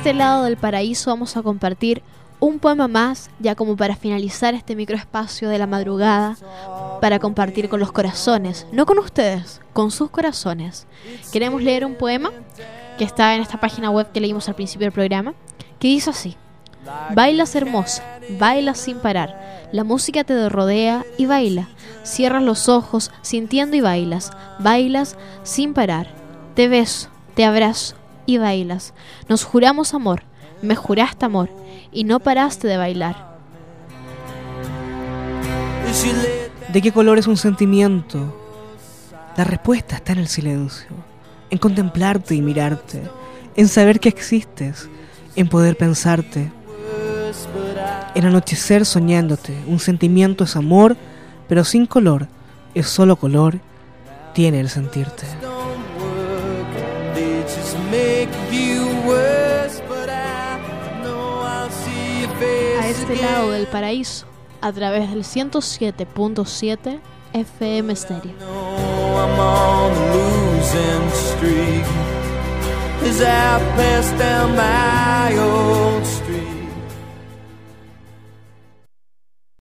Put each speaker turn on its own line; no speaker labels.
este lado del paraíso vamos a compartir un poema más, ya como para finalizar este microespacio de la madrugada, para compartir con los corazones, no con ustedes, con sus corazones. Queremos leer un poema que está en esta página web que leímos al principio del programa, que dice así: bailas hermosa, bailas sin parar, la música te rodea y baila, cierras los ojos sintiendo y bailas sin parar, te beso, te abrazo y bailas, nos juramos amor, me juraste amor y no paraste de bailar.
¿De qué color es un sentimiento? La respuesta está en el silencio, en contemplarte y mirarte, en saber que existes, en poder pensarte, en anochecer soñándote. Un sentimiento es amor, pero sin color, es solo color, tiene el sentirte.
A este lado del paraíso, a través del 107.7 FM Stereo.
I'm on the losing streak as I pass down my old street.